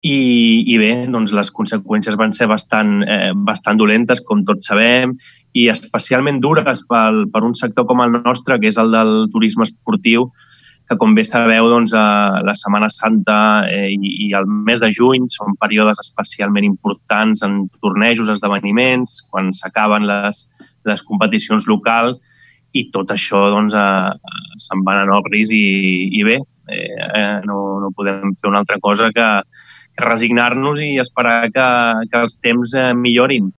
I bé, doncs les conseqüències van ser bastant dolentes, com tots sabem, i especialment dures per un sector com el nostre, que és el del turisme esportiu, que com bé sabeu, doncs, la Setmana Santa i el mes de juny són períodes especialment importants en tornejos, esdeveniments, quan s'acaben les competicions locals, i tot això doncs, se'n van anar al risc i bé, no podem fer una altra cosa que resignar-nos i esperar que els temps millorin.